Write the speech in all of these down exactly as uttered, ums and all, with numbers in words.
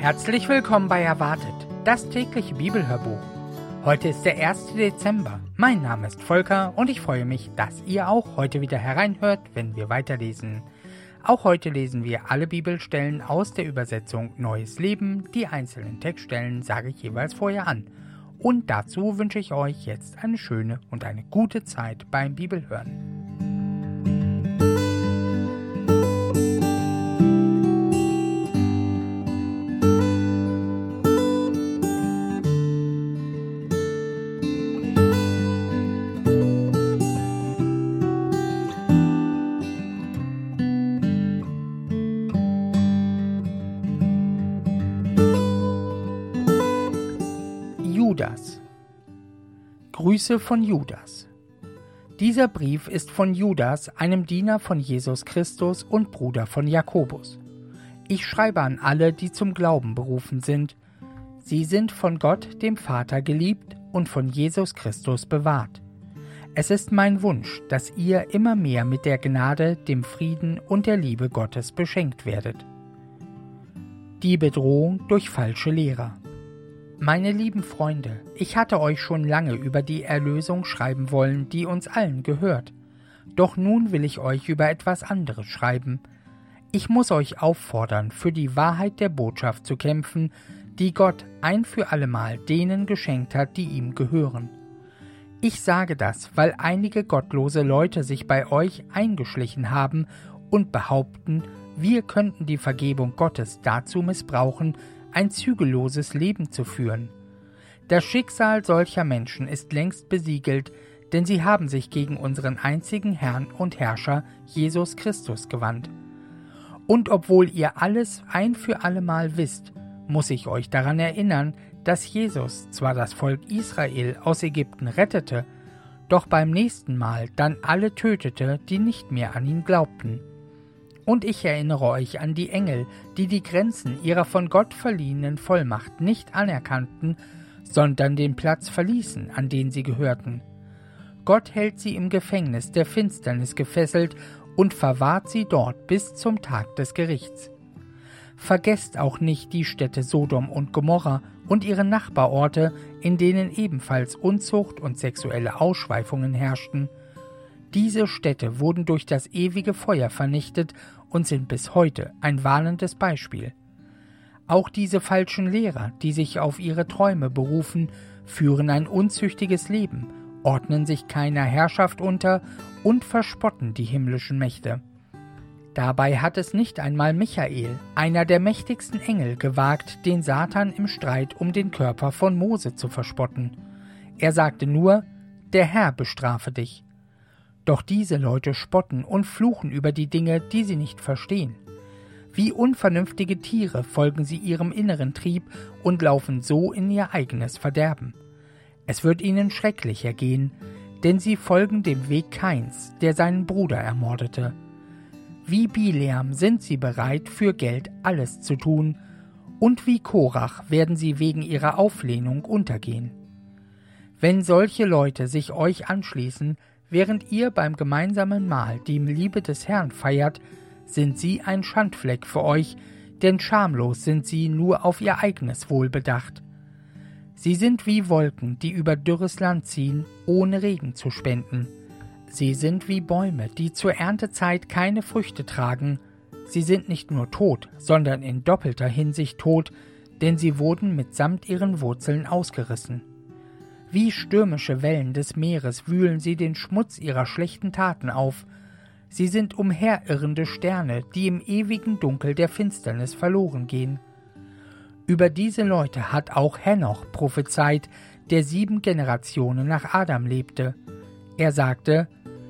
Herzlich willkommen bei Erwartet, das tägliche Bibelhörbuch. Heute ist der erste Dezember. Mein Name ist Volker und ich freue mich, dass ihr auch heute wieder hereinhört, wenn wir weiterlesen. Auch heute lesen wir alle Bibelstellen aus der Übersetzung Neues Leben. Die einzelnen Textstellen sage ich jeweils vorher an. Und dazu wünsche ich euch jetzt eine schöne und eine gute Zeit beim Bibelhören. Judas. Grüße von Judas. Dieser Brief ist von Judas, einem Diener von Jesus Christus und Bruder von Jakobus. Ich schreibe an alle, die zum Glauben berufen sind. Sie sind von Gott, dem Vater, geliebt und von Jesus Christus bewahrt. Es ist mein Wunsch, dass ihr immer mehr mit der Gnade, dem Frieden und der Liebe Gottes beschenkt werdet. Die Bedrohung durch falsche Lehrer. Meine lieben Freunde, ich hatte euch schon lange über die Erlösung schreiben wollen, die uns allen gehört. Doch nun will ich euch über etwas anderes schreiben. Ich muss euch auffordern, für die Wahrheit der Botschaft zu kämpfen, die Gott ein für allemal denen geschenkt hat, die ihm gehören. Ich sage das, weil einige gottlose Leute sich bei euch eingeschlichen haben und behaupten, wir könnten die Vergebung Gottes dazu missbrauchen, ein zügelloses Leben zu führen. Das Schicksal solcher Menschen ist längst besiegelt, denn sie haben sich gegen unseren einzigen Herrn und Herrscher, Jesus Christus, gewandt. Und obwohl ihr alles ein für allemal wisst, muss ich euch daran erinnern, dass Jesus zwar das Volk Israel aus Ägypten rettete, doch beim nächsten Mal dann alle tötete, die nicht mehr an ihn glaubten. Und ich erinnere euch an die Engel, die die Grenzen ihrer von Gott verliehenen Vollmacht nicht anerkannten, sondern den Platz verließen, an den sie gehörten. Gott hält sie im Gefängnis der Finsternis gefesselt und verwahrt sie dort bis zum Tag des Gerichts. Vergesst auch nicht die Städte Sodom und Gomorra und ihre Nachbarorte, in denen ebenfalls Unzucht und sexuelle Ausschweifungen herrschten. Diese Städte wurden durch das ewige Feuer vernichtet und sind bis heute ein warnendes Beispiel. Auch diese falschen Lehrer, die sich auf ihre Träume berufen, führen ein unzüchtiges Leben, ordnen sich keiner Herrschaft unter und verspotten die himmlischen Mächte. Dabei hat es nicht einmal Michael, einer der mächtigsten Engel, gewagt, den Satan im Streit um den Körper von Mose zu verspotten. Er sagte nur, der Herr bestrafe dich. Doch diese Leute spotten und fluchen über die Dinge, die sie nicht verstehen. Wie unvernünftige Tiere folgen sie ihrem inneren Trieb und laufen so in ihr eigenes Verderben. Es wird ihnen schrecklich ergehen, denn sie folgen dem Weg Kains, der seinen Bruder ermordete. Wie Bileam sind sie bereit, für Geld alles zu tun, und wie Korach werden sie wegen ihrer Auflehnung untergehen. Wenn solche Leute sich euch anschließen, während ihr beim gemeinsamen Mahl die Liebe des Herrn feiert, sind sie ein Schandfleck für euch, denn schamlos sind sie nur auf ihr eigenes Wohl bedacht. Sie sind wie Wolken, die über dürres Land ziehen, ohne Regen zu spenden. Sie sind wie Bäume, die zur Erntezeit keine Früchte tragen. Sie sind nicht nur tot, sondern in doppelter Hinsicht tot, denn sie wurden mitsamt ihren Wurzeln ausgerissen. Wie stürmische Wellen des Meeres wühlen sie den Schmutz ihrer schlechten Taten auf. Sie sind umherirrende Sterne, die im ewigen Dunkel der Finsternis verloren gehen. Über diese Leute hat auch Henoch prophezeit, der sieben Generationen nach Adam lebte. Er sagte,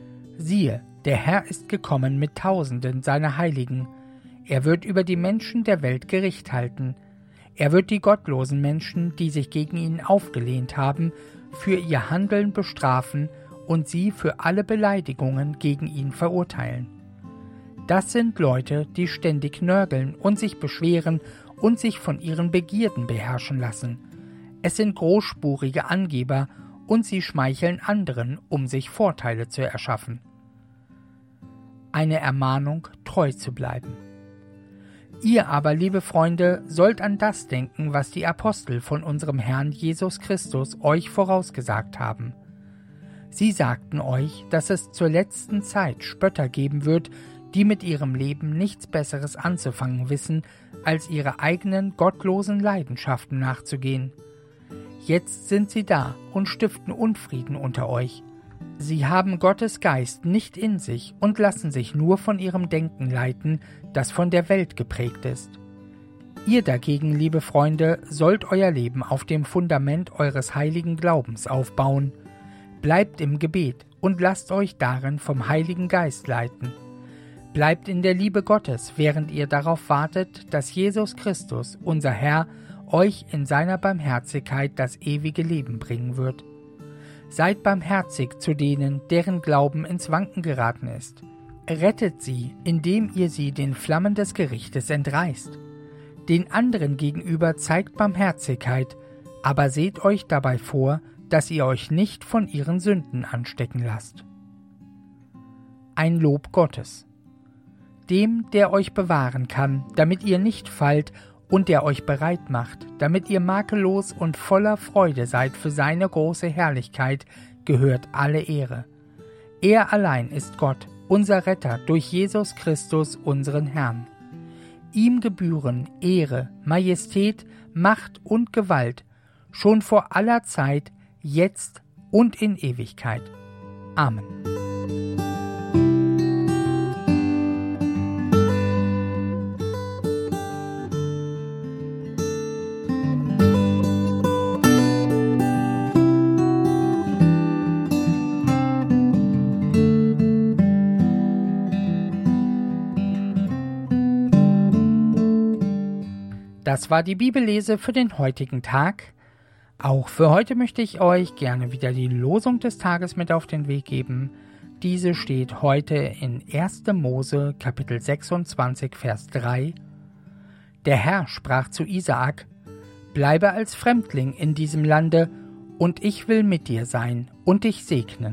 siehe, der Herr ist gekommen mit Tausenden seiner Heiligen. Er wird über die Menschen der Welt Gericht halten. Er wird die gottlosen Menschen, die sich gegen ihn aufgelehnt haben, für ihr Handeln bestrafen und sie für alle Beleidigungen gegen ihn verurteilen. Das sind Leute, die ständig nörgeln und sich beschweren und sich von ihren Begierden beherrschen lassen. Es sind großspurige Angeber und sie schmeicheln anderen, um sich Vorteile zu erschaffen. Eine Ermahnung, treu zu bleiben. Ihr aber, liebe Freunde, sollt an das denken, was die Apostel von unserem Herrn Jesus Christus euch vorausgesagt haben. Sie sagten euch, dass es zur letzten Zeit Spötter geben wird, die mit ihrem Leben nichts Besseres anzufangen wissen, als ihre eigenen gottlosen Leidenschaften nachzugehen. Jetzt sind sie da und stiften Unfrieden unter euch. Sie haben Gottes Geist nicht in sich und lassen sich nur von ihrem Denken leiten, das von der Welt geprägt ist. Ihr dagegen, liebe Freunde, sollt euer Leben auf dem Fundament eures heiligen Glaubens aufbauen. Bleibt im Gebet und lasst euch darin vom Heiligen Geist leiten. Bleibt in der Liebe Gottes, während ihr darauf wartet, dass Jesus Christus, unser Herr, euch in seiner Barmherzigkeit das ewige Leben bringen wird. Seid barmherzig zu denen, deren Glauben ins Wanken geraten ist. Rettet sie, indem ihr sie den Flammen des Gerichtes entreißt. Den anderen gegenüber zeigt Barmherzigkeit, aber seht euch dabei vor, dass ihr euch nicht von ihren Sünden anstecken lasst. Ein Lob Gottes. Dem, der euch bewahren kann, damit ihr nicht fallt, und der euch bereit macht, damit ihr makellos und voller Freude seid für seine große Herrlichkeit, gehört alle Ehre. Er allein ist Gott, unser Retter, durch Jesus Christus, unseren Herrn. Ihm gebühren Ehre, Majestät, Macht und Gewalt, schon vor aller Zeit, jetzt und in Ewigkeit. Amen. Das war die Bibellese für den heutigen Tag. Auch für heute möchte ich euch gerne wieder die Losung des Tages mit auf den Weg geben. Diese steht heute in erster Mose, Kapitel sechsundzwanzig, Vers drei. Der Herr sprach zu Isaak: Bleibe als Fremdling in diesem Lande, und ich will mit dir sein und dich segnen.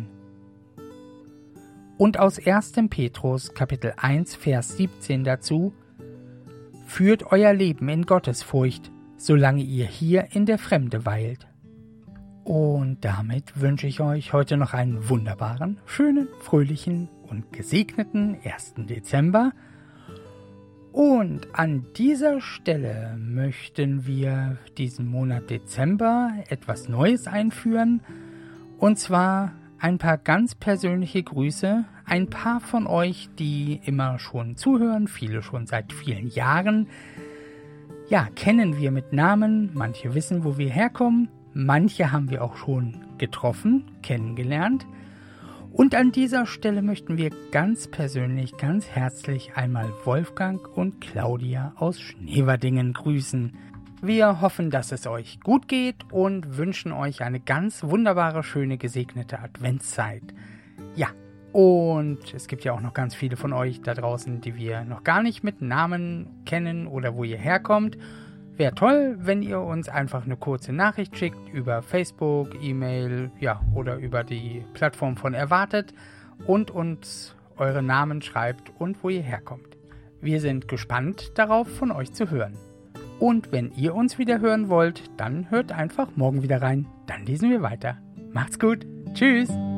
Und aus erster Petrus, Kapitel eins, Vers siebzehn dazu: Führt euer Leben in Gottesfurcht, solange ihr hier in der Fremde weilt. Und damit wünsche ich euch heute noch einen wunderbaren, schönen, fröhlichen und gesegneten ersten Dezember. Und an dieser Stelle möchten wir diesen Monat Dezember etwas Neues einführen, und zwar ein paar ganz persönliche Grüße. Ein paar von euch, die immer schon zuhören, viele schon seit vielen Jahren, ja, kennen wir mit Namen, manche wissen, wo wir herkommen, manche haben wir auch schon getroffen, kennengelernt. Und an dieser Stelle möchten wir ganz persönlich, ganz herzlich einmal Wolfgang und Claudia aus Schneverdingen grüßen. Wir hoffen, dass es euch gut geht und wünschen euch eine ganz wunderbare, schöne, gesegnete Adventszeit. Ja, und es gibt ja auch noch ganz viele von euch da draußen, die wir noch gar nicht mit Namen kennen oder wo ihr herkommt. Wäre toll, wenn ihr uns einfach eine kurze Nachricht schickt über Facebook, E-Mail, ja, oder über die Plattform von Erwartet und uns eure Namen schreibt und wo ihr herkommt. Wir sind gespannt darauf, von euch zu hören. Und wenn ihr uns wieder hören wollt, dann hört einfach morgen wieder rein. Dann lesen wir weiter. Macht's gut. Tschüss.